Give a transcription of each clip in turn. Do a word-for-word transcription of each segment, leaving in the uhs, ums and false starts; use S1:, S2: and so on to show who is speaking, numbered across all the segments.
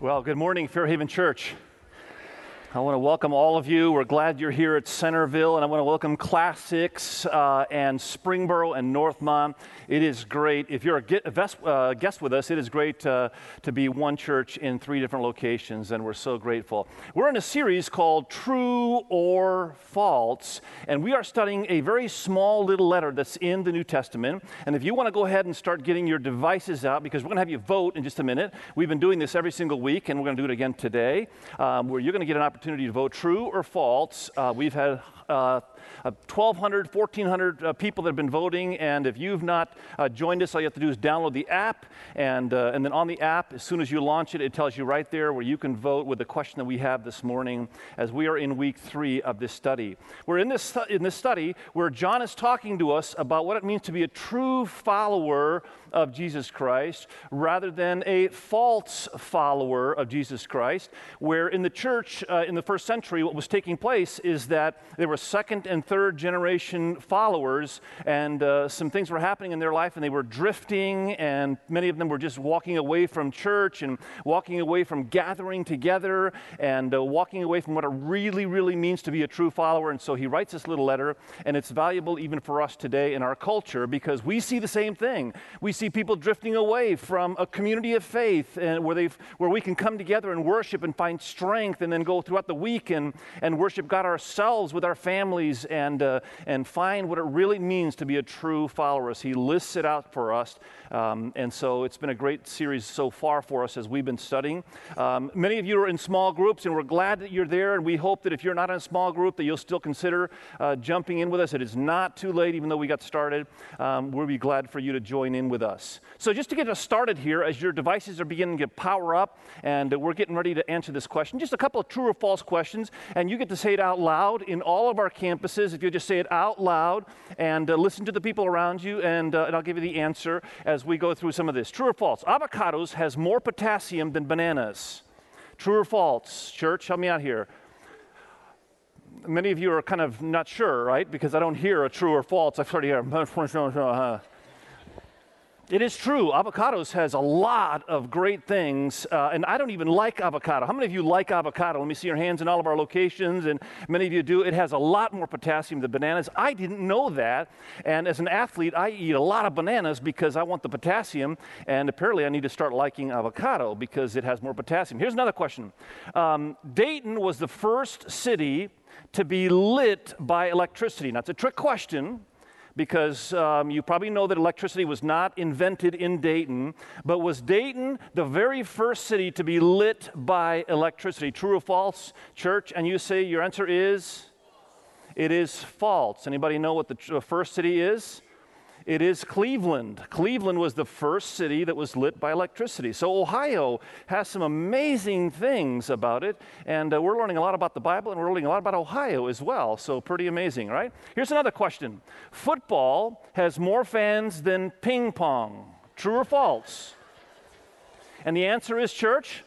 S1: Well, good morning, Fairhaven Church. I want to welcome all of you. We're glad you're here at Centerville, and I want to welcome Class six uh, and Springboro and Northmont. It is great. If you're a get, uh, guest with us, it is great uh, to be one church in three different locations, and we're so grateful. We're in a series called True or False, and we are studying a very small little letter that's in the New Testament. And if you want to go ahead and start getting your devices out, because we're going to have you vote in just a minute. We've been doing this every single week, and we're going to do it again today, um, where you're going to get an opportunity opportunity to vote true or false. Uh, we've had uh, twelve hundred, fourteen hundred uh, people that have been voting, and if you've not uh, joined us, all you have to do is download the app, and uh, and then on the app, as soon as you launch it, it tells you right there where you can vote with the question that we have this morning, as we are in week three of this study. We're in this in this study where John is talking to us about what it means to be a true follower of Jesus Christ rather than a false follower of Jesus Christ, where in the church uh, in the first century what was taking place is that there were second and third generation followers, and uh, some things were happening in their life, and they were drifting, and many of them were just walking away from church and walking away from gathering together and uh, walking away from what it really, really means to be a true follower. And so he writes this little letter, and it's valuable even for us today in our culture because we see the same thing. We see people drifting away from a community of faith and where they've where we can come together and worship and find strength, and then go throughout the week and, and worship God ourselves with our families and uh, and find what it really means to be a true follower. As he lists it out for us, um, and so it's been a great series so far for us as we've been studying. Um, many of you are in small groups, and we're glad that you're there, and we hope that if you're not in a small group that you'll still consider uh, jumping in with us. It is not too late, even though we got started. Um, we'll be glad for you to join in with us. So just to get us started here, as your devices are beginning to power up, and uh, we're getting ready to answer this question, just a couple of true or false questions, and you get to say it out loud in all of our campuses. If you just say it out loud and uh, listen to the people around you, and, uh, and I'll give you the answer as we go through some of this. True or false? Avocados has more potassium than bananas. True or false? Church, help me out here. Many of you are kind of not sure, right? Because I don't hear a true or false. I sort of hear, it is true. Avocados has a lot of great things, uh, and I don't even like avocado. How many of you like avocado? Let me see your hands in all of our locations, and many of you do. It has a lot more potassium than bananas. I didn't know that, and as an athlete, I eat a lot of bananas because I want the potassium, and apparently I need to start liking avocado because it has more potassium. Here's another question. Um, Dayton was the first city to be lit by electricity. Now, it's a trick question, because um, you probably know that electricity was not invented in Dayton, but was Dayton the very first city to be lit by electricity? True or false, church? And you say your answer is? It is false. Anybody know what the tr- first city is? It is Cleveland. Cleveland was the first city that was lit by electricity. So Ohio has some amazing things about it, and uh, we're learning a lot about the Bible, and we're learning a lot about Ohio as well, so pretty amazing, right? Here's another question. Football has more fans than ping pong. True or false? And the answer is, church?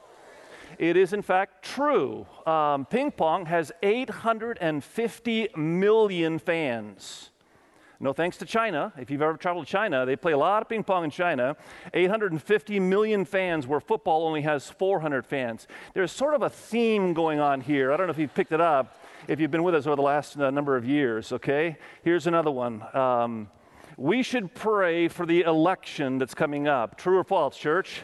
S1: It is, in fact, true. Um, ping pong has eight hundred fifty million fans. No thanks to China. If you've ever traveled to China, they play a lot of ping pong in China. eight hundred fifty million fans, where football only has four hundred fans. There's sort of a theme going on here. I don't know if you've picked it up, if you've been with us over the last uh, number of years, okay? Here's another one. Um, we should pray for the election that's coming up. True or false, church?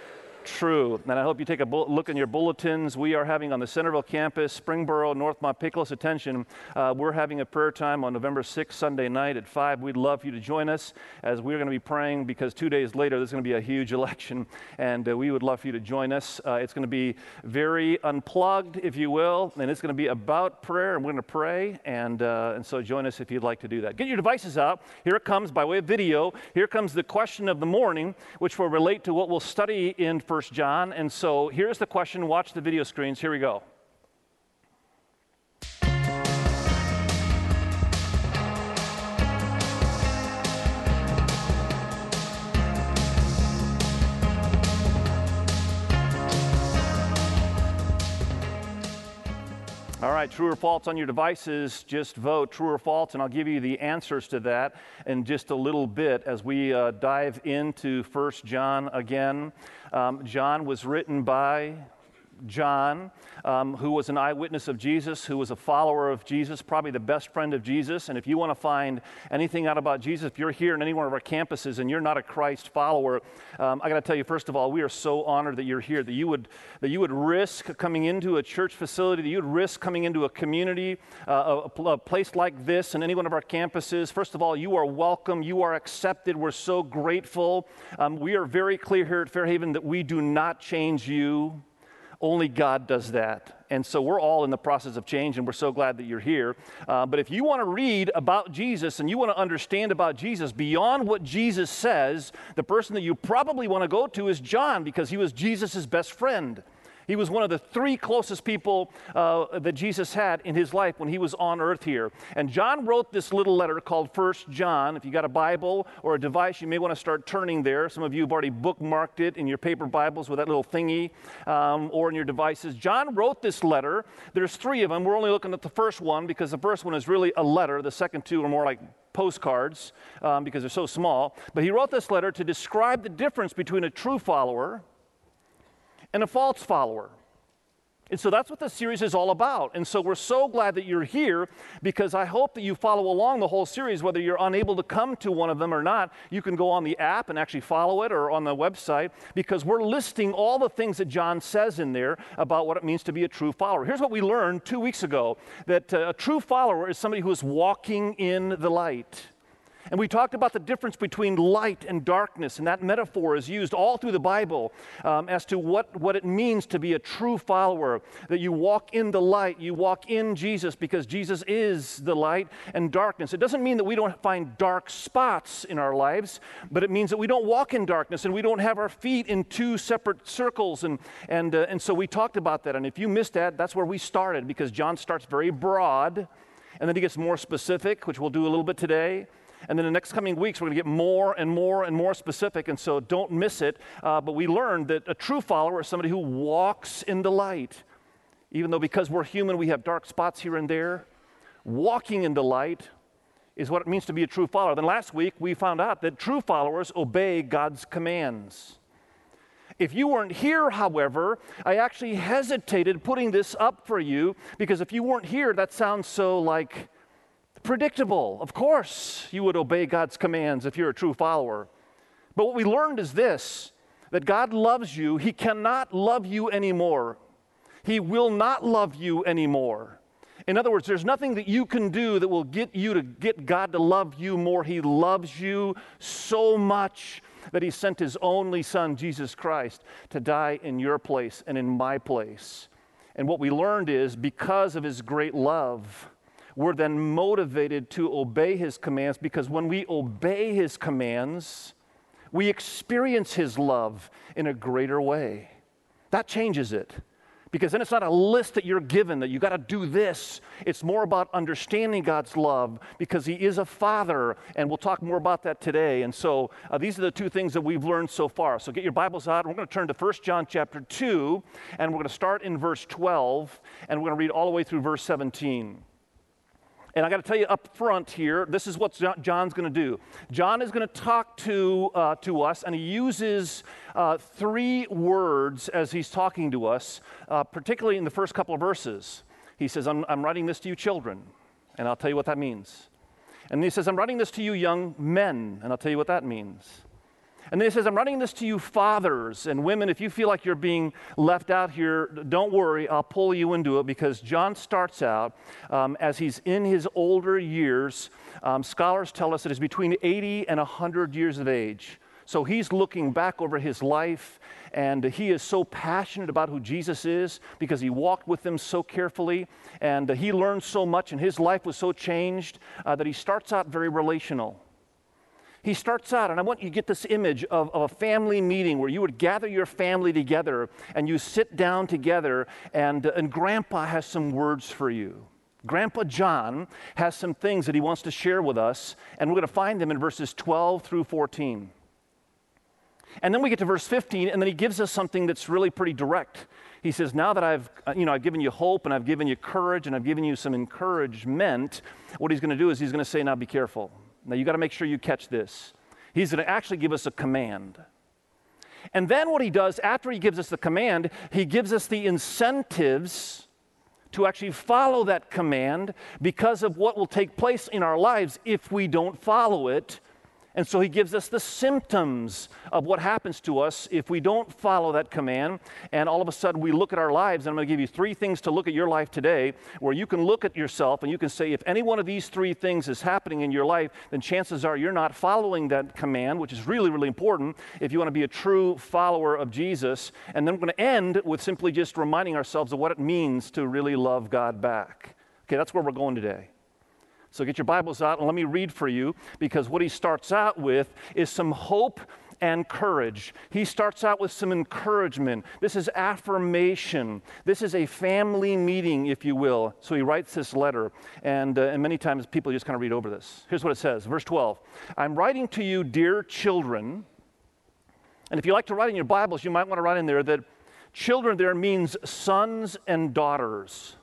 S1: True. And I hope you take a bu- look in your bulletins. We are having on the Centerville campus, Springboro, Northmont, pay close attention. Uh, we're having a prayer time on November sixth, Sunday night at five. We'd love for you to join us as we're going to be praying, because two days later there's going to be a huge election, and uh, we would love for you to join us. Uh, it's going to be very unplugged, if you will, and it's going to be about prayer, and we're going to pray, and, uh, and so join us if you'd like to do that. Get your devices out. Here it comes by way of video. Here comes the question of the morning, which will relate to what we'll study in First John. And so here's the question. Watch the video screens. Here we go. All right, true or false on your devices, just vote true or false, and I'll give you the answers to that in just a little bit as we uh, dive into First John again. Um, John was written by John, um, who was an eyewitness of Jesus, who was a follower of Jesus, probably the best friend of Jesus. And if you want to find anything out about Jesus, if you're here in any one of our campuses and you're not a Christ follower, um, I got to tell you, first of all, we are so honored that you're here, that you would that you would risk coming into a church facility, that you would risk coming into a community, uh, a, a place like this in any one of our campuses. First of all, you are welcome. You are accepted. We're so grateful. Um, we are very clear here at Fairhaven that we do not change you. Only God does that. And so we're all in the process of change, and we're so glad that you're here. Uh, but if you want to read about Jesus and you want to understand about Jesus beyond what Jesus says, the person that you probably want to go to is John, because he was Jesus' best friend. He was one of the three closest people uh, that Jesus had in his life when he was on earth here. And John wrote this little letter called First John. If you got a Bible or a device, you may want to start turning there. Some of you have already bookmarked it in your paper Bibles with that little thingy um, or in your devices. John wrote this letter. There's three of them. We're only looking at the first one because the first one is really a letter. The second two are more like postcards um, because they're so small. But he wrote this letter to describe the difference between a true follower and a false follower. And so that's what this series is all about. And so we're so glad that you're here, because I hope that you follow along the whole series. Whether you're unable to come to one of them or not, you can go on the app and actually follow it, or on the website, because we're listing all the things that John says in there about what it means to be a true follower. Here's what we learned two weeks ago, that uh, a true follower is somebody who is walking in the light. And we talked about the difference between light and darkness, and that metaphor is used all through the Bible um, as to what, what it means to be a true follower, that you walk in the light, you walk in Jesus, because Jesus is the light and darkness. It doesn't mean that we don't find dark spots in our lives, but it means that we don't walk in darkness and we don't have our feet in two separate circles, and, and, uh, and so we talked about that. And if you missed that, that's where we started, because John starts very broad, and then he gets more specific, which we'll do a little bit today. And then the next coming weeks, we're going to get more and more and more specific, and so don't miss it. Uh, but we learned that a true follower is somebody who walks in the light. Even though because we're human, we have dark spots here and there, walking in the light is what it means to be a true follower. Then last week, we found out that true followers obey God's commands. If you weren't here, however, I actually hesitated putting this up for you, because if you weren't here, that sounds so like predictable. Of course, you would obey God's commands if you're a true follower. But what we learned is this, that God loves you. He cannot love you anymore. He will not love you anymore. In other words, there's nothing that you can do that will get you to get God to love you more. He loves you so much that he sent his only son, Jesus Christ, to die in your place and in my place. And what we learned is, because of his great love, we're then motivated to obey his commands, because when we obey his commands, we experience his love in a greater way. That changes it, because then it's not a list that you're given that you got to do this. It's more about understanding God's love, because he is a father, and we'll talk more about that today. And so uh, these are the two things that we've learned so far. So get your Bibles out. We're going to turn to First John chapter two, and we're going to start in verse twelve, and we're going to read all the way through verse seventeen. And I got to tell you up front here, this is what John's going to do. John is going to talk to, uh, to us, and he uses uh, three words as he's talking to us, uh, particularly in the first couple of verses. He says, I'm, I'm writing this to you children, and I'll tell you what that means. And then he says, I'm writing this to you young men, and I'll tell you what that means. And then he says, I'm writing this to you fathers and women. If you feel like you're being left out here, don't worry, I'll pull you into it, because John starts out um, as he's in his older years. Um, scholars tell us that he's between eighty and one hundred years of age. So he's looking back over his life, and he is so passionate about who Jesus is, because he walked with him so carefully, and he learned so much, and his life was so changed uh, that he starts out very relational. He starts out, and I want you to get this image of, of a family meeting where you would gather your family together and you sit down together, and, uh, and Grandpa has some words for you. Grandpa John has some things that he wants to share with us, and we're going to find them in verses twelve through fourteen. And then we get to verse fifteen, and then he gives us something that's really pretty direct. he says, now that I've, you know, I've given you hope and I've given you courage and I've given you some encouragement, what he's going to do is he's going to say, now be careful. Now you got to make sure you catch this. He's going to actually give us a command. And then what he does after he gives us the command, he gives us the incentives to actually follow that command because of what will take place in our lives if we don't follow it. And so he gives us the symptoms of what happens to us if we don't follow that command. And all of a sudden we look at our lives, and I'm going to give you three things to look at your life today where you can look at yourself and you can say, if any one of these three things is happening in your life, then chances are you're not following that command, which is really, really important if you want to be a true follower of Jesus. And then we're going to end with simply just reminding ourselves of what it means to really love God back. Okay, that's where we're going today. So get your Bibles out and let me read for you, because what he starts out with is some hope and courage. He starts out with some encouragement. This is affirmation. This is a family meeting, if you will. So he writes this letter, and, uh, and many times people just kind of read over this. Here's what it says, verse twelve. I'm writing to you, dear children, and if you like to write in your Bibles, you might want to write in there that children there means sons and daughters.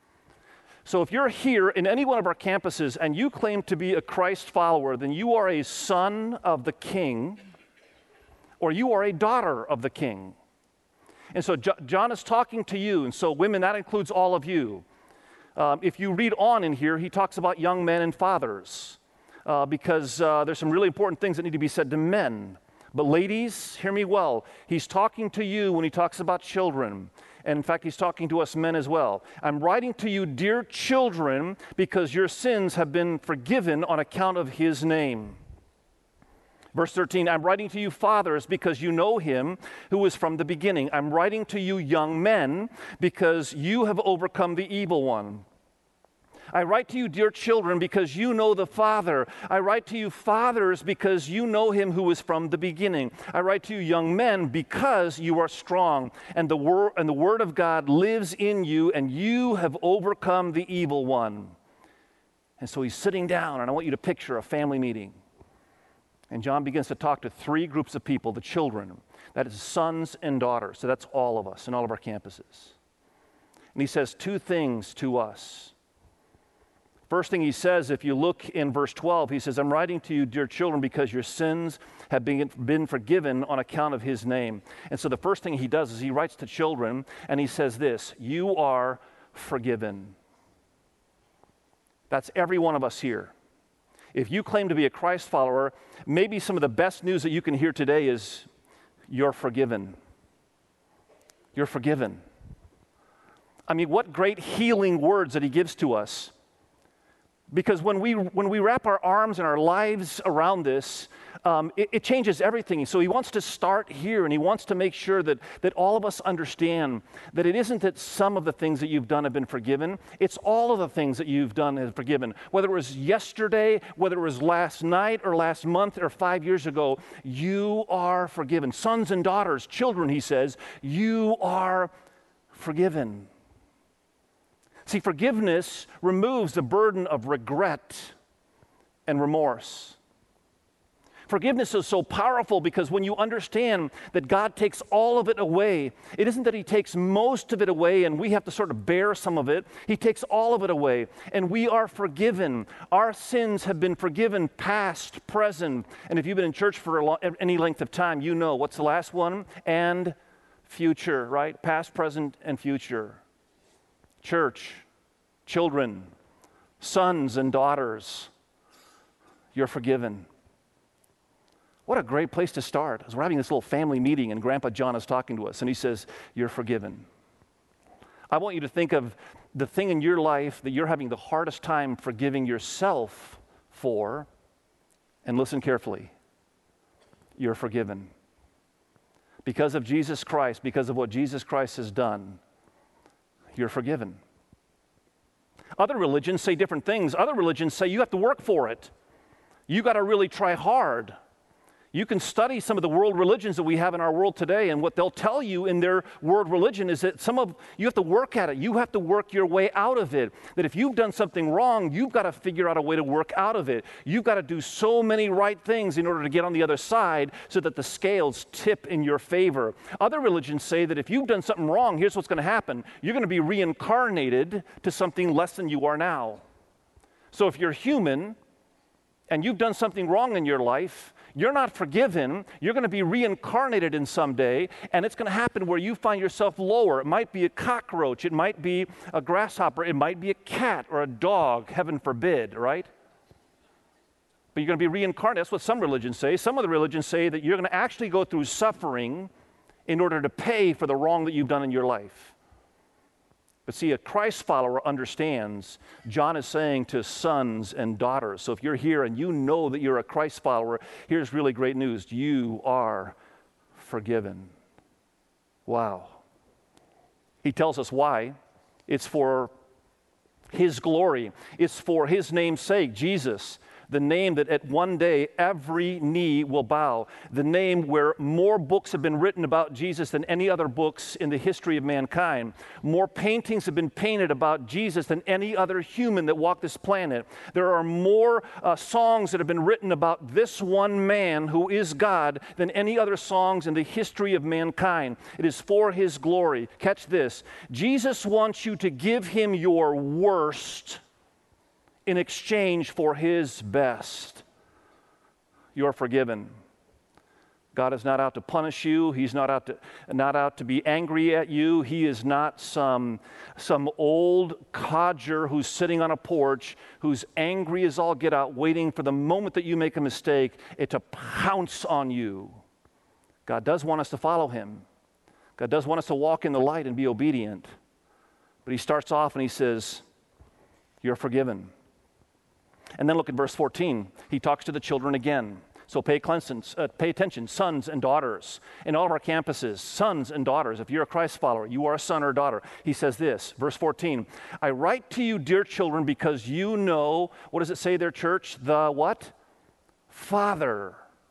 S1: So if you're here in any one of our campuses and you claim to be a Christ follower, then you are a son of the King, or you are a daughter of the King. And so Jo- John is talking to you, and so women, that includes all of you. Um, if you read on in here, he talks about young men and fathers, uh, because uh, there's some really important things that need to be said to men. But ladies, hear me well. He's talking to you when he talks about children. And in fact, he's talking to us men as well. I'm writing to you, dear children, because your sins have been forgiven on account of his name. Verse thirteen, I'm writing to you, fathers, because you know him who is from the beginning. I'm writing to you, young men, because you have overcome the evil one. I write to you, dear children, because you know the Father. I write to you, fathers, because you know him who is from the beginning. I write to you, young men, because you are strong, and the word and the word of God lives in you, and you have overcome the evil one. And so he's sitting down, and I want you to picture a family meeting. And John begins to talk to three groups of people, the children. That is sons and daughters. So that's all of us in all of our campuses. And he says two things to us. First thing he says, if you look in verse twelve, he says, I'm writing to you, dear children, because your sins have been, been forgiven on account of his name. And so the first thing he does is he writes to children, and he says this, you are forgiven. That's every one of us here. If you claim to be a Christ follower, maybe some of the best news that you can hear today is you're forgiven. You're forgiven. I mean, what great healing words that he gives to us. Because when we when we wrap our arms and our lives around this, um, it, it changes everything. So he wants to start here, and he wants to make sure that, that all of us understand that it isn't that some of the things that you've done have been forgiven. It's all of the things that you've done have forgiven. Whether it was yesterday, whether it was last night or last month or five years ago, you are forgiven. Sons and daughters, children, he says, you are forgiven. See, forgiveness removes the burden of regret and remorse. Forgiveness is so powerful because when you understand that God takes all of it away, it isn't that he takes most of it away and we have to sort of bear some of it. He takes all of it away, and we are forgiven. Our sins have been forgiven, past, present. And if you've been in church for a long, any length of time, you know what's the last one? And future, right? Past, present, and future. Church, children, sons and daughters, you're forgiven. What a great place to start. As we're having this little family meeting and Grandpa John is talking to us and he says, you're forgiven. I want you to think of the thing in your life that you're having the hardest time forgiving yourself for, and listen carefully. You're forgiven. Because of Jesus Christ, because of what Jesus Christ has done, you're forgiven. Other religions say different things. Other religions say you have to work for it. You got to really try hard. You can study some of the world religions that we have in our world today, and what they'll tell you in their world religion is that some of you have to work at it. You have to work your way out of it. That if you've done something wrong, you've got to figure out a way to work out of it. You've got to do so many right things in order to get on the other side so that the scales tip in your favor. Other religions say that if you've done something wrong, here's what's going to happen. You're going to be reincarnated to something less than you are now. So if you're human and you've done something wrong in your life, you're not forgiven. You're going to be reincarnated in someday, and it's going to happen where you find yourself lower. It might be a cockroach. It might be a grasshopper. It might be a cat or a dog, heaven forbid, right? But you're going to be reincarnated. That's what some religions say. Some of the religions say that you're going to actually go through suffering in order to pay for the wrong that you've done in your life. But see, a Christ follower understands. John is saying to sons and daughters. So if you're here and you know that you're a Christ follower, here's really great news. You are forgiven. Wow. He tells us why. It's for His glory. It's for His name's sake, Jesus. The name that at one day every knee will bow. The name where more books have been written about Jesus than any other books in the history of mankind. More paintings have been painted about Jesus than any other human that walked this planet. There are more uh, songs that have been written about this one man who is God than any other songs in the history of mankind. It is for His glory. Catch this. Jesus wants you to give Him your worst in exchange for His best. You're forgiven. God is not out to punish you. He's not out to, not out to be angry at you. He is not some, some old codger who's sitting on a porch, who's angry as all get out, waiting for the moment that you make a mistake, it to pounce on you. God does want us to follow Him. God does want us to walk in the light and be obedient. But He starts off and He says, you're forgiven. And then look at verse fourteen. He talks to the children again. So pay, uh, pay attention, sons and daughters. In all of our campuses, sons and daughters. If you're a Christ follower, you are a son or a daughter. He says this, verse fourteen. I write to you, dear children, because you know, what does it say there, church? The what? Father.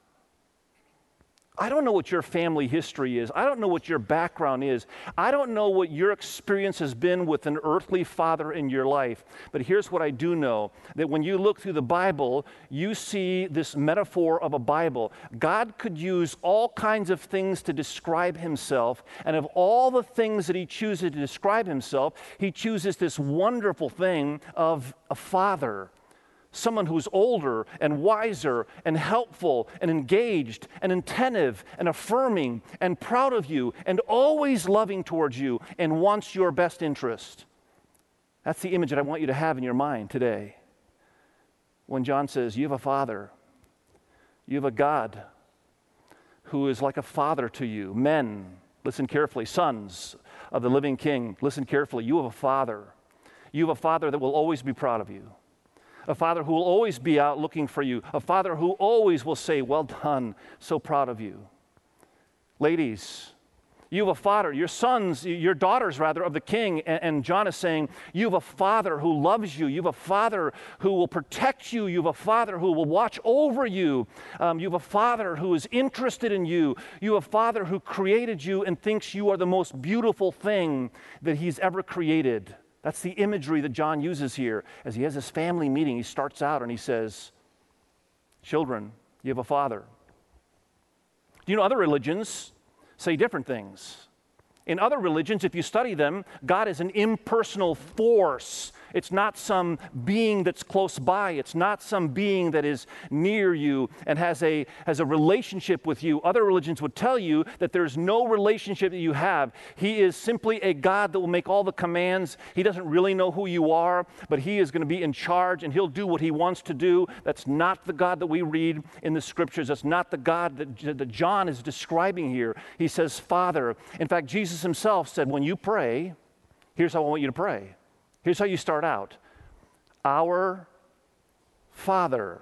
S1: I don't know what your family history is. I don't know what your background is. I don't know what your experience has been with an earthly father in your life. But here's what I do know, that when you look through the Bible, you see this metaphor of a Bible. God could use all kinds of things to describe Himself, and of all the things that He chooses to describe Himself, He chooses this wonderful thing of a father. Someone who's older and wiser and helpful and engaged and attentive and affirming and proud of you and always loving towards you and wants your best interest. That's the image that I want you to have in your mind today. When John says, you have a father, you have a God who is like a father to you. Men, listen carefully. Sons of the living King, listen carefully. You have a father. You have a father that will always be proud of you. A father who will always be out looking for you. A father who always will say, well done, so proud of you. Ladies, you have a father, your sons, your daughters rather, of the king. And, and John is saying, you have a father who loves you. You have a father who will protect you. You have a father who will watch over you. Um, you have a father who is interested in you. You have a father who created you and thinks you are the most beautiful thing that He's ever created. That's the imagery that John uses here. As he has this family meeting, he starts out and he says, children, you have a father. Do you know other religions say different things? In other religions, if you study them, God is an impersonal force. It's not some being that's close by. It's not some being that is near you and has a, has a relationship with you. Other religions would tell you that there's no relationship that you have. He is simply a God that will make all the commands. He doesn't really know who you are, but He is going to be in charge and He'll do what He wants to do. That's not the God that we read in the Scriptures. That's not the God that, that John is describing here. He says, Father. In fact, Jesus Himself said, when you pray, here's how I want you to pray. Here's how you start out. Our Father.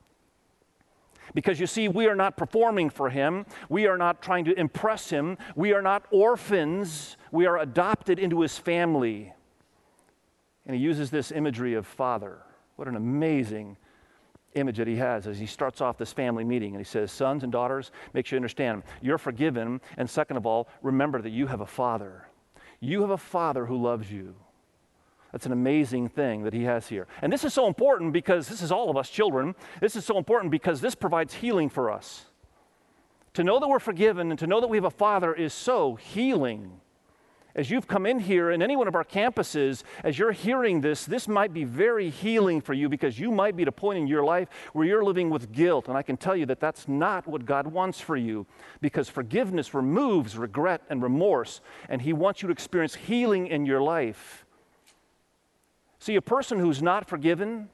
S1: Because you see, we are not performing for Him. We are not trying to impress Him. We are not orphans. We are adopted into His family. And He uses this imagery of Father. What an amazing image that he has as he starts off this family meeting, and he says, sons and daughters, make sure you understand, you're forgiven, and second of all, remember that you have a father. You have a father who loves you. That's an amazing thing that he has here. And this is so important because this is all of us children. This is so important because this provides healing for us. To know that we're forgiven and to know that we have a father is so healing. As you've come in here in any one of our campuses, as you're hearing this, this might be very healing for you because you might be at a point in your life where you're living with guilt. And I can tell you that that's not what God wants for you, because forgiveness removes regret and remorse, and he wants you to experience healing in your life. See, a person who's not forgiven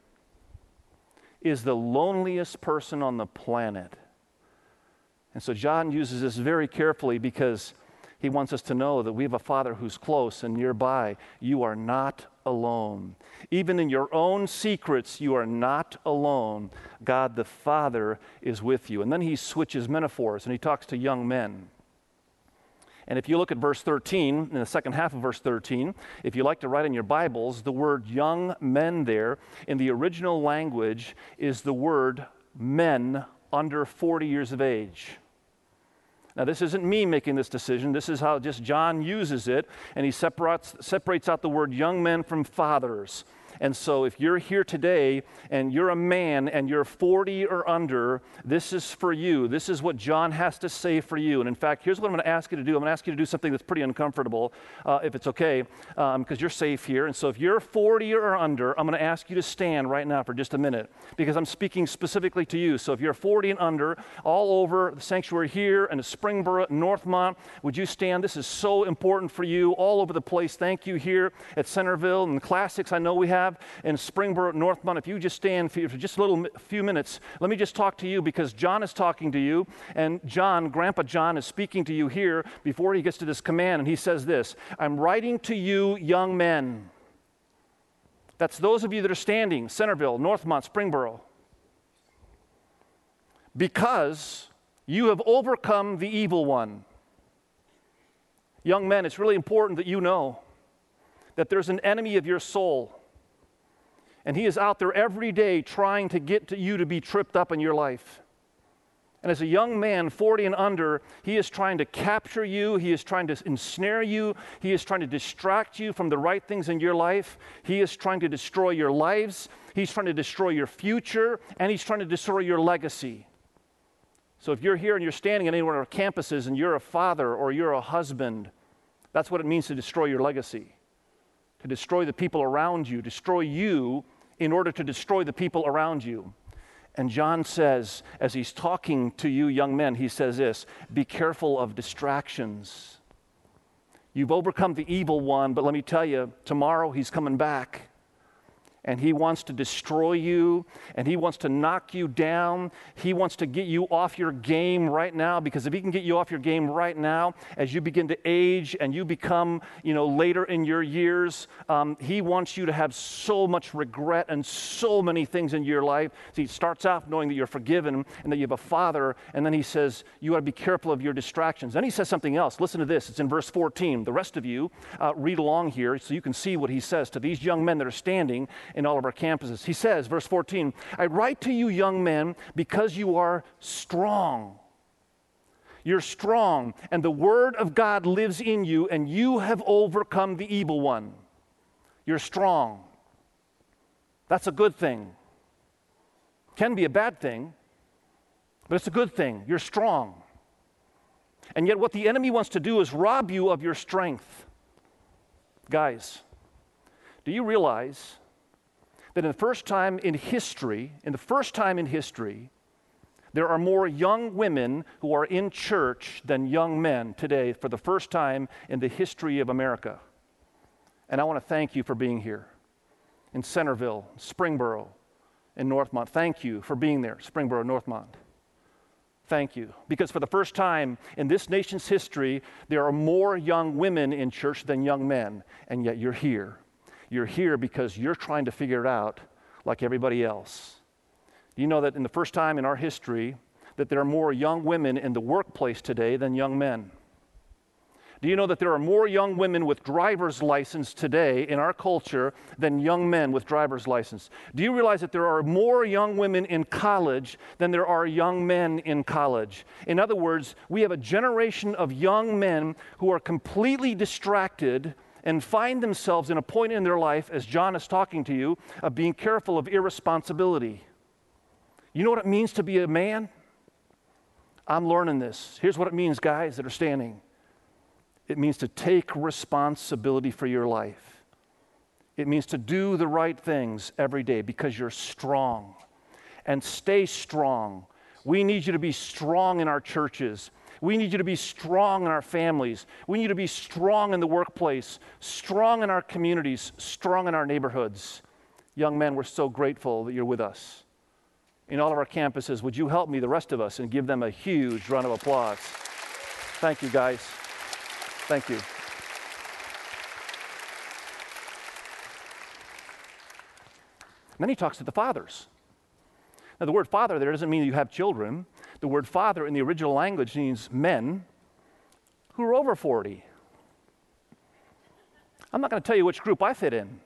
S1: is the loneliest person on the planet. And so John uses this very carefully because he wants us to know that we have a Father who's close and nearby. You are not alone. Even in your own secrets, you are not alone. God the Father is with you. And then he switches metaphors and he talks to young men. And if you look at verse thirteen, in the second half of verse thirteen, if you like to write in your Bibles, the word young men there in the original language is the word men under forty years of age. Now, this isn't me making this decision. This is how just John uses it, and he separates, separates out the word young men from fathers. And so if you're here today and you're a man and you're forty or under, this is for you. This is what John has to say for you. And in fact, here's what I'm going to ask you to do. I'm going to ask you to do something that's pretty uncomfortable, uh, if it's okay, because um, you're safe here. And so if you're forty or under, I'm going to ask you to stand right now for just a minute, because I'm speaking specifically to you. So if you're forty and under, all over the sanctuary here and at Springboro, Northmont, would you stand? This is so important for you all over the place. Thank you here at Centerville and the Classics I know we have in Springboro, Northmont. If you just stand for just a little few minutes, let me just talk to you, because John is talking to you, and John, Grandpa John, is speaking to you here before he gets to this command, and he says this: I'm writing to you, young men. That's those of you that are standing, Centerville, Northmont, Springboro, because you have overcome the evil one. Young men, it's really important that you know that there's an enemy of your soul. And he is out there every day trying to get to you to be tripped up in your life. And as a young man, forty and under, he is trying to capture you. He is trying to ensnare you. He is trying to distract you from the right things in your life. He is trying to destroy your lives. He's trying to destroy your future. And he's trying to destroy your legacy. So if you're here and you're standing at any one of our campuses and you're a father or you're a husband, that's what it means to destroy your legacy. To destroy the people around you, destroy you in order to destroy the people around you. And John says, as he's talking to you young men, he says this: be careful of distractions. You've overcome the evil one, but let me tell you, tomorrow he's coming back. And he wants to destroy you, and he wants to knock you down. He wants to get you off your game right now, because if he can get you off your game right now, as you begin to age and you become, you know, later in your years, um, he wants you to have so much regret and so many things in your life. So he starts off knowing that you're forgiven and that you have a father, and then he says, you ought to be careful of your distractions. Then he says something else. Listen to this. It's in verse fourteen. The rest of you uh, read along here so you can see what he says to these young men that are standing in all of our campuses. He says, verse fourteen, I write to you, young men, because you are strong. You're strong, and the word of God lives in you, and you have overcome the evil one. You're strong. That's a good thing. Can be a bad thing, but it's a good thing. You're strong. And yet what the enemy wants to do is rob you of your strength. Guys, do you realize that in the first time in history, in the first time in history, there are more young women who are in church than young men today for the first time in the history of America? And I want to thank you for being here in Centerville, Springboro, and Northmont. Thank you for being there, Springboro, Northmont. Thank you. Because for the first time in this nation's history, there are more young women in church than young men, and yet you're here. You're here because you're trying to figure it out like everybody else. Do you know that in the first time in our history that there are more young women in the workplace today than young men? Do you know that there are more young women with driver's license today in our culture than young men with driver's license? Do you realize that there are more young women in college than there are young men in college? In other words, we have a generation of young men who are completely distracted and find themselves in a point in their life, as John is talking to you, of being careful of irresponsibility. You know what it means to be a man? I'm learning this. Here's what it means, guys that are standing. It means to take responsibility for your life. It means to do the right things every day because you're strong. And stay strong. We need you to be strong in our churches. We need you to be strong in our families. We need you to be strong in the workplace, strong in our communities, strong in our neighborhoods. Young men, we're so grateful that you're with us. In all of our campuses, would you help me, the rest of us, and give them a huge round of applause? Thank you, guys. Thank you. And then he talks to the fathers. Now, the word father there doesn't mean you have children. The word father in the original language means men who are over forty. I'm not going to tell you which group I fit in.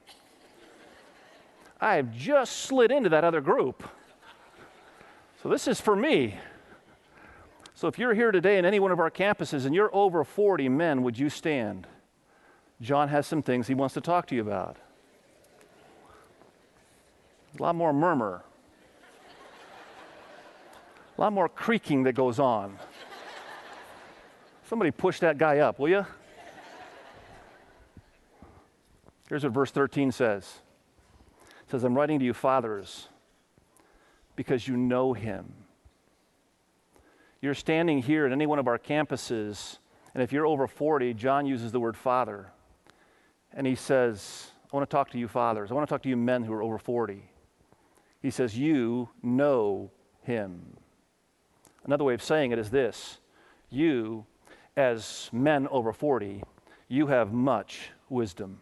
S1: I have just slid into that other group. So this is for me. So if you're here today in any one of our campuses and you're over forty men, would you stand? John has some things he wants to talk to you about. A lot more murmur. A lot more creaking that goes on. Somebody push that guy up, will you? Here's what verse thirteen says. It says, I'm writing to you, fathers, because you know him. You're standing here at any one of our campuses, and if you're over forty, John uses the word father. And he says, I want to talk to you fathers. I want to talk to you men who are over forty. He says, you know him. Another way of saying it is this. You, as men over forty, you have much wisdom.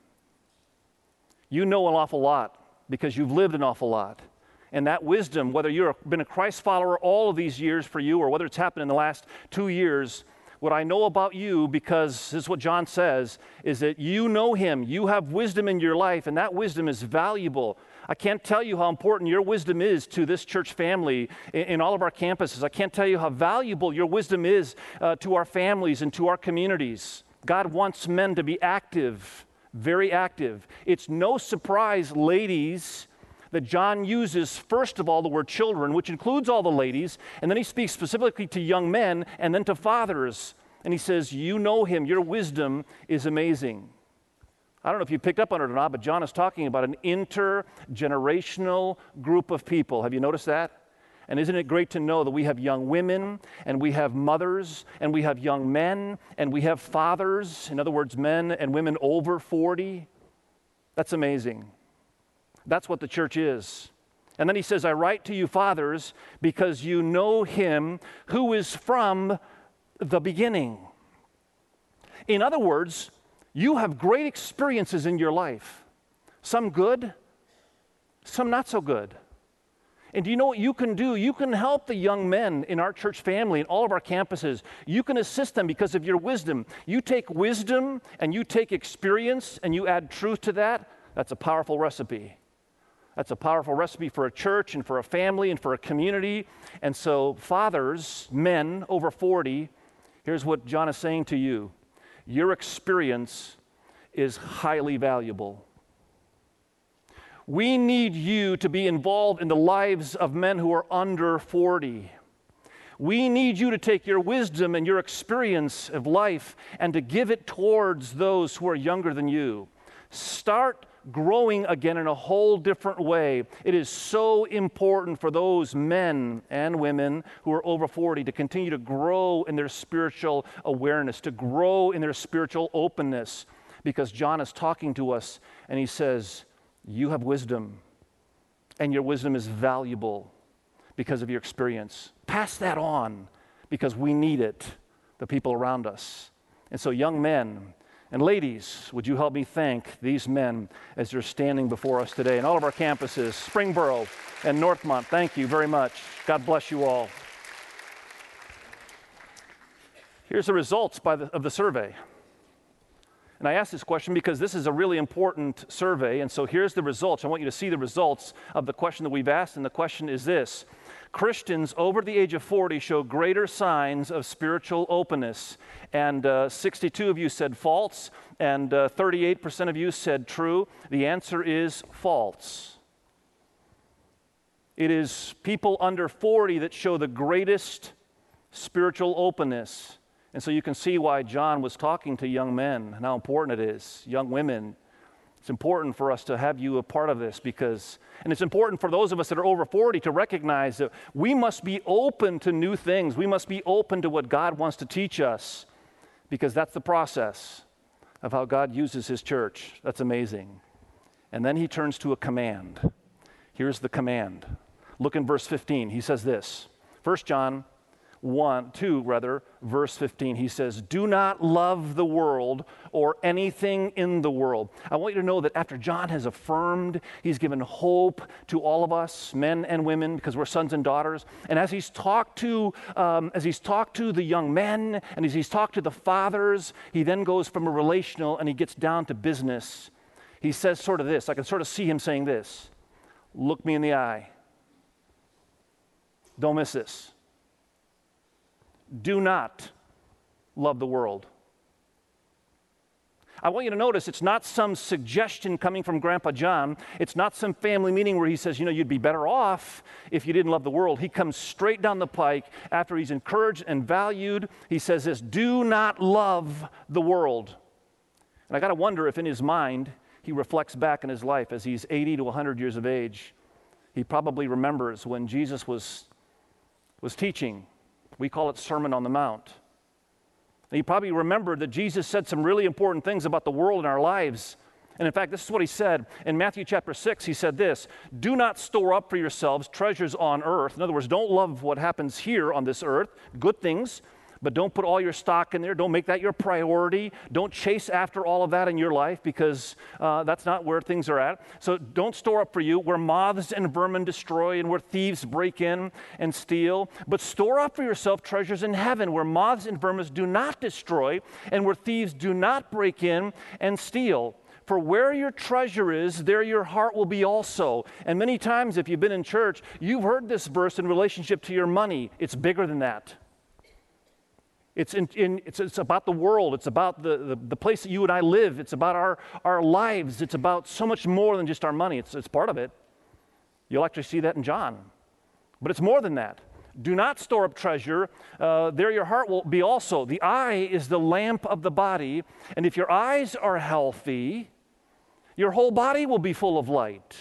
S1: You know an awful lot because you've lived an awful lot. And that wisdom, whether you've been a Christ follower all of these years for you or whether it's happened in the last two years, what I know about you, because this is what John says, is that you know him. You have wisdom in your life, and that wisdom is valuable. I can't tell you how important your wisdom is to this church family in, in all of our campuses. I can't tell you how valuable your wisdom is uh, to our families and to our communities. God wants men to be active, very active. It's no surprise, ladies, that John uses, first of all, the word children, which includes all the ladies, and then he speaks specifically to young men and then to fathers. And he says, you know him, your wisdom is amazing. I don't know if you picked up on it or not, but John is talking about an intergenerational group of people. Have you noticed that? And isn't it great to know that we have young women, and we have mothers, and we have young men, and we have fathers, in other words, men and women over forty? That's amazing. That's what the church is. And then he says, I write to you, fathers, because you know him who is from the beginning. In other words, you have great experiences in your life. Some good, some not so good. And do you know what you can do? You can help the young men in our church family and all of our campuses. You can assist them because of your wisdom. You take wisdom and you take experience and you add truth to that. That's a powerful recipe. That's a powerful recipe for a church and for a family and for a community. And so, fathers, men over forty, here's what John is saying to you. Your experience is highly valuable. We need you to be involved in the lives of men who are under forty. We need you to take your wisdom and your experience of life and to give it towards those who are younger than you. Start growing again in a whole different way. It is so important for those men and women who are over forty to continue to grow in their spiritual awareness, to grow in their spiritual openness, because John is talking to us and he says, you have wisdom, and your wisdom is valuable because of your experience. Pass that on, because we need it, the people around us. And so, young men and ladies, would you help me thank these men as they're standing before us today and all of our campuses, Springboro and Northmont. Thank you very much. God bless you all. Here's the results by the, of the survey. And I ask this question because this is a really important survey, and so here's the results. I want you to see the results of the question that we've asked, and the question is this. Christians over the age of forty show greater signs of spiritual openness, and uh, sixty-two of you said false, and uh, thirty-eight percent of you said true. The answer is false. It is people under forty that show the greatest spiritual openness. And so you can see why John was talking to young men and how important it is, young women. It's important for us to have you a part of this because, and it's important for those of us that are over forty to recognize that we must be open to new things. We must be open to what God wants to teach us because that's the process of how God uses his church. That's amazing. And then he turns to a command. Here's the command. Look in verse fifteen. He says this, First John one, two rather, verse fifteen, he says, do not love the world or anything in the world. I want you to know that after John has affirmed, he's given hope to all of us, men and women, because we're sons and daughters. And as he's talked to, um, as he's talked to the young men, and as he's talked to the fathers, he then goes from a relational and he gets down to business. He says sort of this, I can sort of see him saying this, look me in the eye. Don't miss this. Do not love the world. I want you to notice it's not some suggestion coming from Grandpa John. It's not some family meeting where he says, you know, you'd be better off if you didn't love the world. He comes straight down the pike after he's encouraged and valued. He says this, do not love the world. And I got to wonder if in his mind he reflects back in his life as he's eighty to one hundred years of age. He probably remembers when Jesus was, was teaching. We call it Sermon on the Mount. And he probably remembered that Jesus said some really important things about the world in our lives. And in fact, this is what he said. In Matthew chapter six, he said this, do not store up for yourselves treasures on earth. In other words, don't love what happens here on this earth, good things, but don't put all your stock in there. Don't make that your priority. Don't chase after all of that in your life because uh, that's not where things are at. So don't store up for you where moths and vermin destroy and where thieves break in and steal. But store up for yourself treasures in heaven where moths and vermin do not destroy and where thieves do not break in and steal. For where your treasure is, there your heart will be also. And many times if you've been in church, you've heard this verse in relationship to your money. It's bigger than that. It's, in, in, it's, it's about the world. It's about the, the, the place that you and I live. It's about our, our lives. It's about so much more than just our money. It's, it's part of it. You'll actually see that in John. But it's more than that. Do not store up treasure. Uh, there your heart will be also. The eye is the lamp of the body. And if your eyes are healthy, your whole body will be full of light.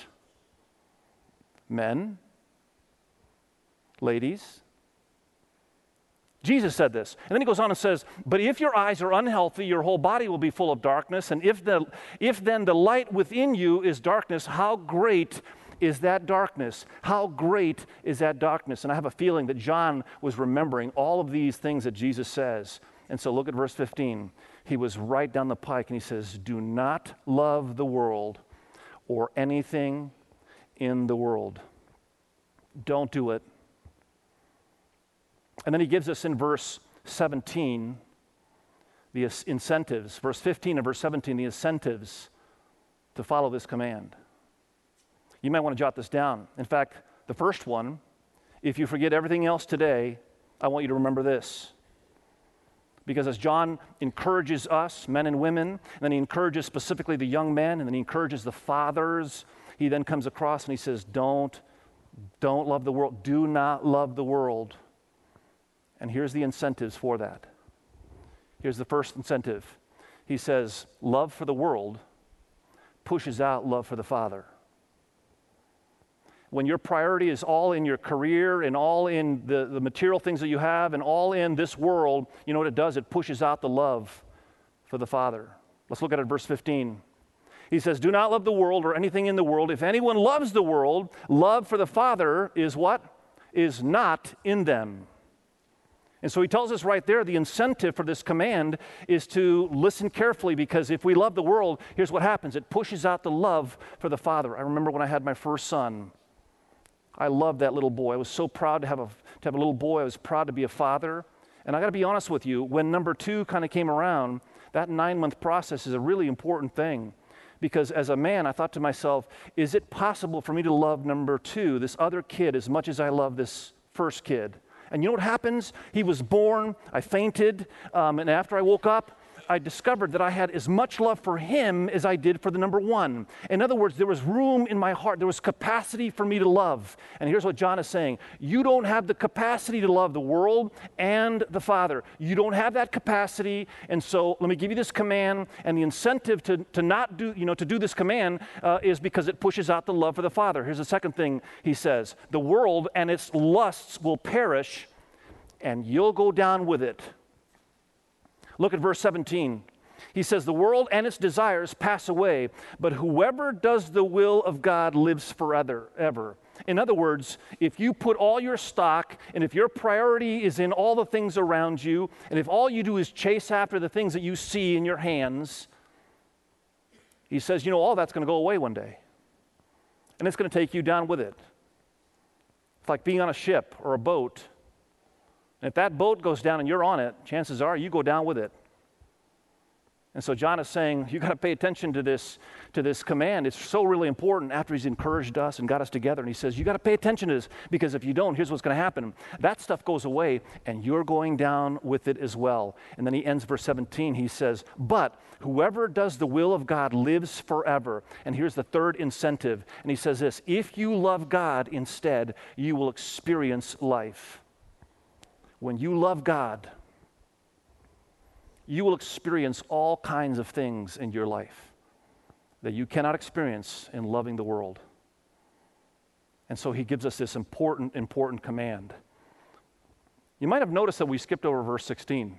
S1: Men, ladies, Jesus said this. And then he goes on and says, but if your eyes are unhealthy, your whole body will be full of darkness. And if, the, if then the light within you is darkness, how great is that darkness? How great is that darkness? And I have a feeling that John was remembering all of these things that Jesus says. And so look at verse fifteen. He was right down the pike and he says, do not love the world or anything in the world. Don't do it. And then he gives us in verse seventeen the incentives, verse fifteen and verse seventeen, the incentives to follow this command. You might want to jot this down. In fact, the first one, if you forget everything else today, I want you to remember this. Because as John encourages us, men and women, and then he encourages specifically the young men, and then he encourages the fathers, he then comes across and he says, don't, don't love the world. Do not love the world. And here's the incentives for that. Here's the first incentive. He says, love for the world pushes out love for the Father. When your priority is all in your career and all in the, the material things that you have and all in this world, you know what it does? It pushes out the love for the Father. Let's look at it, verse fifteen. He says, do not love the world or anything in the world. If anyone loves the world, love for the Father is what? Is not in them. And so he tells us right there the incentive for this command is to listen carefully, because if we love the world, here's what happens. It pushes out the love for the Father. I remember when I had my first son. I loved that little boy. I was so proud to have a, to have a little boy. I was proud to be a father. And I got to be honest with you, when number two kind of came around, That nine-month process is a really important thing. Because as a man, I thought to myself, is it possible for me to love number two, this other kid, as much as I love this first kid? And you know what happens? He was born, I fainted, um, and after I woke up, I discovered that I had as much love for him as I did for the number one. In other words, there was room in my heart. There was capacity for me to love. And here's what John is saying. You don't have the capacity to love the world and the Father. You don't have that capacity. And so let me give you this command. And the incentive to, to not do, you know, to do this command uh, is because it pushes out the love for the Father. Here's the second thing he says. The world and its lusts will perish, and you'll go down with it. Look at verse seventeen. He says, the world and its desires pass away, but whoever does the will of God lives forever. Ever. In other words, if you put all your stock and if your priority is in all the things around you, and if all you do is chase after the things that you see in your hands, he says, you know, all that's going to go away one day. And it's going to take you down with it. It's like being on a ship or a boat. And if that boat goes down and you're on it, chances are you go down with it. And so John is saying, you got to pay attention to this, to this command. It's so really important after he's encouraged us and got us together. And he says, you got to pay attention to this, because if you don't, here's what's going to happen. That stuff goes away and you're going down with it as well. And then he ends verse seventeen. He says, but whoever does the will of God lives forever. And here's the third incentive. And he says this, if you love God instead, you will experience life. When you love God, you will experience all kinds of things in your life that you cannot experience in loving the world. And so he gives us this important, important command. You might have noticed that we skipped over verse sixteen.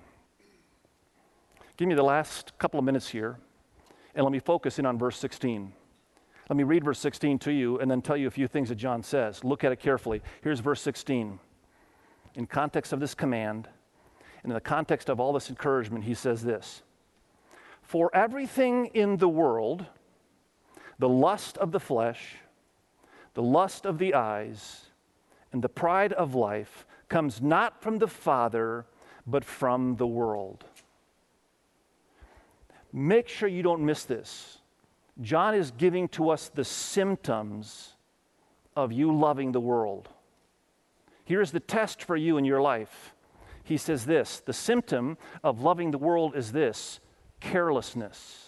S1: Give me the last couple of minutes here, and let me focus in on verse sixteen. Let me read verse sixteen to you and then tell you a few things that John says. Look at it carefully. Here's verse sixteen. In context of this command, and in the context of all this encouragement, he says this. For everything in the world, the lust of the flesh, the lust of the eyes, and the pride of life comes not from the Father, but from the world. Make sure you don't miss this. John is giving to us the symptoms of you loving the world. Here's the test for you in your life. He says this, the symptom of loving the world is this, carelessness.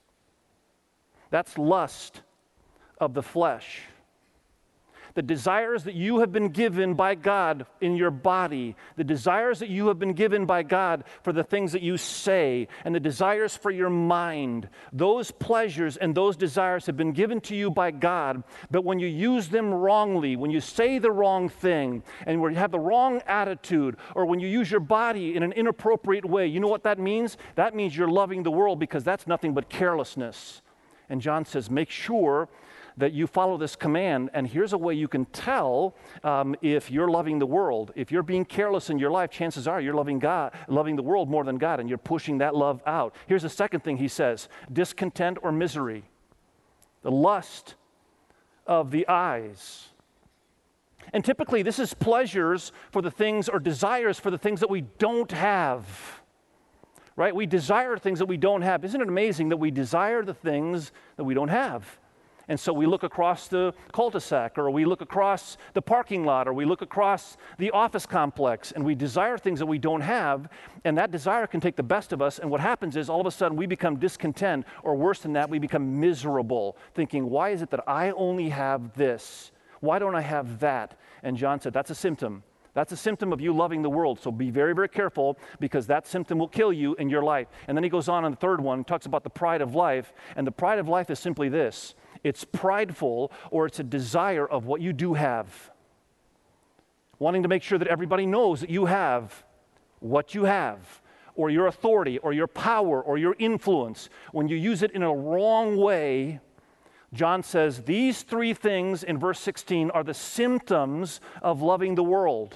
S1: That's lust of the flesh. The desires that you have been given by God in your body, the desires that you have been given by God for the things that you say, and the desires for your mind, those pleasures and those desires have been given to you by God, but when you use them wrongly, when you say the wrong thing, and when you have the wrong attitude, or when you use your body in an inappropriate way, you know what that means? That means you're loving the world, because that's nothing but carelessness. And John says, make sure that you follow this command, and here's a way you can tell um, if you're loving the world. If you're being careless in your life, chances are you're loving God, loving the world more than God, and you're pushing that love out. Here's the second thing he says, discontent or misery. The lust of the eyes. And typically this is pleasures for the things, or desires for the things that we don't have. Right? We desire things that we don't have. Isn't it amazing that we desire the things that we don't have? And so we look across the cul-de-sac, or we look across the parking lot, or we look across the office complex, and we desire things that we don't have, and that desire can take the best of us, and what happens is all of a sudden we become discontent, or worse than that, we become miserable, thinking, why is it that I only have this? Why don't I have that? And John said, that's a symptom. That's a symptom of you loving the world. So be very, very careful, because that symptom will kill you in your life. And then he goes on in the third one, talks about the pride of life, and the pride of life is simply this. It's prideful, or it's a desire of what you do have. Wanting to make sure that everybody knows that you have what you have, or your authority, or your power, or your influence. When you use it in a wrong way, John says these three things in verse sixteen are the symptoms of loving the world.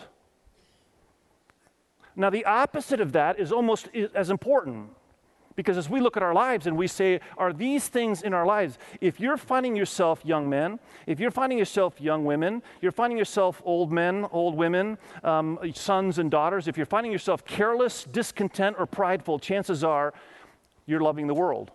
S1: Now, the opposite of that is almost as important. Because as we look at our lives and we say, are these things in our lives? If you're finding yourself young men, if you're finding yourself young women, you're finding yourself old men, old women, um, sons and daughters, if you're finding yourself careless, discontent, or prideful, chances are you're loving the world.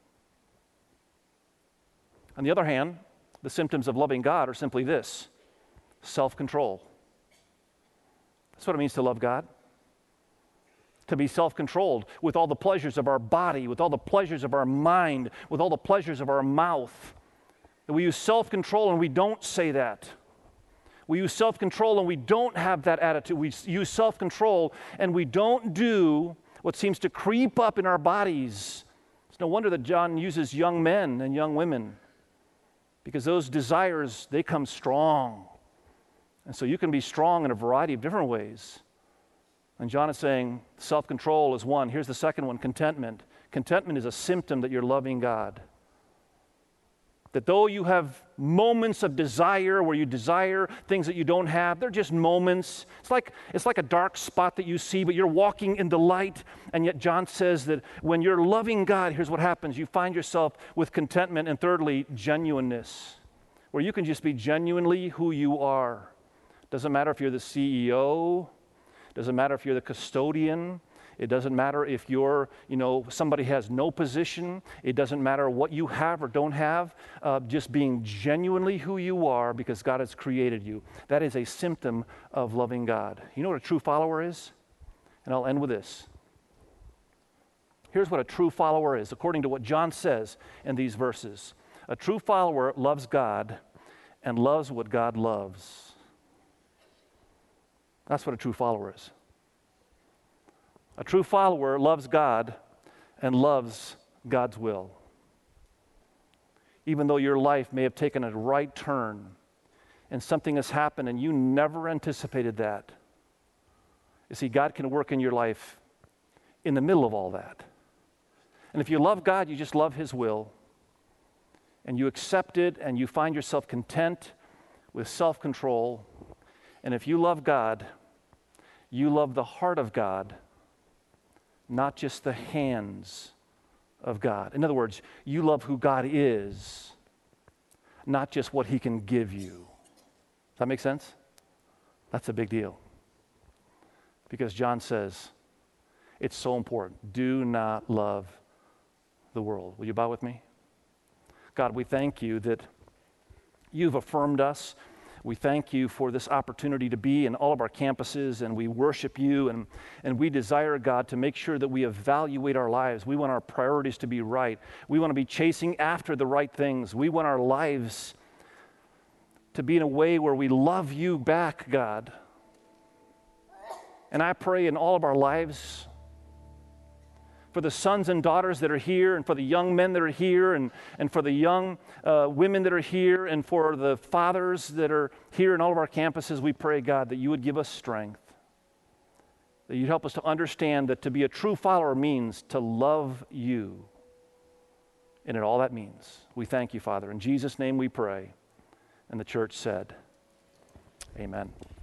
S1: On the other hand, the symptoms of loving God are simply this: self-control. That's what it means to love God. To be self-controlled with all the pleasures of our body, with all the pleasures of our mind, with all the pleasures of our mouth. And we use self-control and we don't say that. We use self-control and we don't have that attitude. We use self-control and we don't do what seems to creep up in our bodies. It's no wonder that John uses young men and young women, because those desires, they come strong. And so you can be strong in a variety of different ways. And John is saying self-control is one. Here's the second one: contentment. Contentment is a symptom that you're loving God. That though you have moments of desire where you desire things that you don't have, they're just moments. It's like, it's like a dark spot that you see, but you're walking in the light. And yet John says that when you're loving God, here's what happens. You find yourself with contentment. And thirdly, genuineness, where you can just be genuinely who you are. Doesn't matter if you're the C E O. Doesn't matter if you're the custodian. It doesn't matter if you're, you know, somebody has no position. It doesn't matter what you have or don't have. Uh, just being genuinely who you are because God has created you. That is a symptom of loving God. You know what a true follower is? And I'll end with this. Here's what a true follower is, according to what John says in these verses. A true follower loves God and loves what God loves. That's what a true follower is. A true follower loves God and loves God's will. Even though your life may have taken a right turn and something has happened and you never anticipated that. You see, God can work in your life in the middle of all that. And if you love God, you just love His will. And you accept it and you find yourself content with self-control. And if you love God, you love the heart of God, not just the hands of God. In other words, you love who God is, not just what He can give you. Does that make sense? That's a big deal. Because John says it's so important. Do not love the world. Will you bow with me? God, we thank you that you've affirmed us. We thank you for this opportunity to be in all of our campuses, and we worship you, and, and we desire, God, to make sure that we evaluate our lives. We want our priorities to be right. We want to be chasing after the right things. We want our lives to be in a way where we love you back, God. And I pray in all of our lives, for the sons and daughters that are here, and for the young men that are here, and, and for the young uh, women that are here, and for the fathers that are here in all of our campuses, we pray, God, that you would give us strength, that you'd help us to understand that to be a true follower means to love you, and in all that means. We thank you, Father. In Jesus' name we pray. And the church said, amen.